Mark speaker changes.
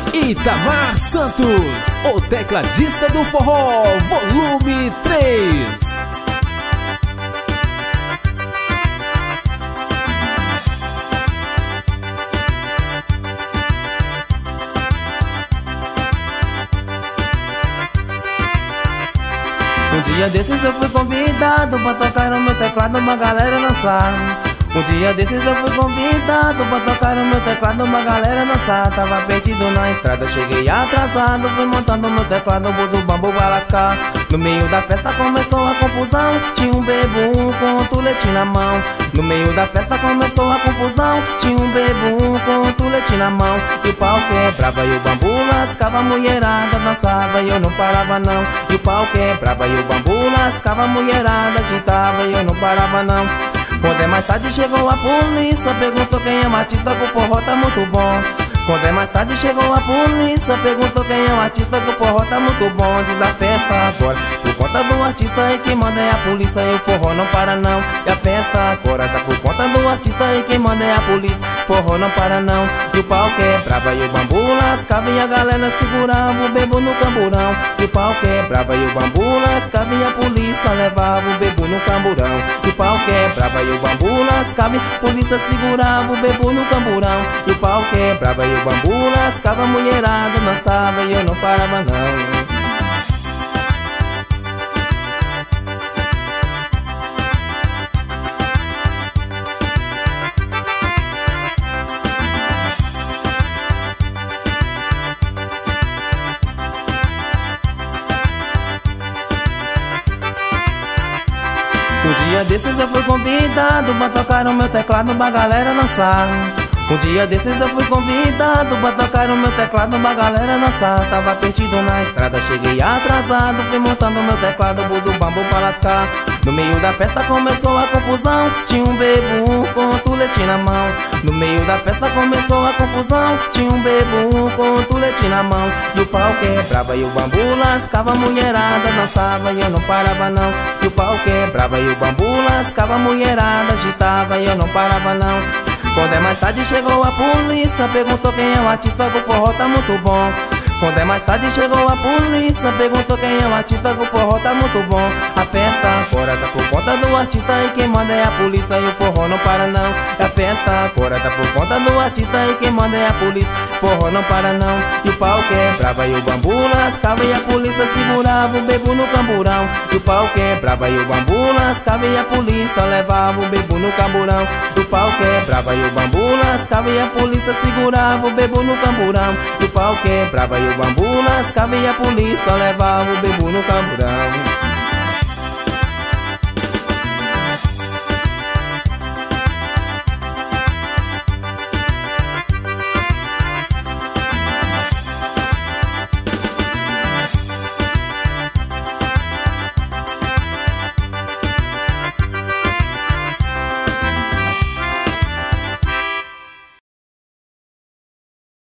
Speaker 1: Itamar Santos, o tecladista do forró, volume 3.
Speaker 2: Um dia desses eu fui convidado pra tocar no meu teclado, uma galera dançar. Um dia desses eu fui convidado pra tocar no meu teclado, uma galera dançar. Tava perdido na estrada, cheguei atrasado, fui montando meu teclado, pus o bambu pra lascar. No meio da festa começou a confusão, tinha um bebo com um tulete na mão. No meio da festa começou a confusão, tinha um bebo com um tulete na mão. E o pau quebrava e o bambu lascava, a mulherada dançava e eu não parava não. E o pau quebrava e o bambu lascava, a mulherada agitava e eu não parava não. Quando é mais tarde chegou a polícia, perguntou quem é o artista, que o forró tá muito bom. Quando é mais tarde chegou a polícia, perguntou quem é o artista, que o forró tá muito bom. Diz a festa agora, por conta do artista, e quem manda é a polícia, e o forró não para não. E a festa agora tá por conta do artista, e quem manda é a polícia, forró não para não. E o pau quebrava e o bambu lascava, e a galera segurava o bebo no camburão. E o pau quebrava e o bambu lascava, e a polícia levava o bebo no camburão. E o pau quebrava e o bambu lascava, e a polícia segurava o bebo no camburão. E o pau quebrava e o bambu lascava, a mulherada dançava e eu não parava não. Um dia desses eu fui convidado pra tocar no meu teclado, pra galera dançar. Um dia desses eu fui convidado pra tocar no meu teclado, pra galera dançar. Tava perdido na estrada, cheguei atrasado, fui montando meu teclado, pus o bambu pra lascar. No meio da festa começou a confusão, tinha um bebo com um tulete na mão. No meio da festa começou a confusão, tinha um bebo com um tulete na mão. E o pau quebrava e o bambu lascava, a mulherada dançava e eu não parava não. E o pau quebrava e o bambu lascava, a mulherada agitava e eu não parava não. Quando é mais tarde chegou a polícia, perguntou quem é o artista, que o forró tá muito bom. Quando é mais tarde chegou a polícia, perguntou quem é o artista, que o forró tá muito bom. A festa agora tá por conta do artista, e quem manda é a polícia, e o forró não para não. A festa agora tá por conta do artista, e quem manda é a polícia, o forró não para não. E o pau quebrava e o bambu lascava, e a polícia segurava o bebo no camburão. E o pau quebrava e o bambu lascava, e a polícia levava o bebo no camburão. E o pau quebrava e o bambu lascava, e a polícia segurava o bebo no camburão. E o pau quebrava e o bambu lascava, e a polícia levava o bebo no camburão.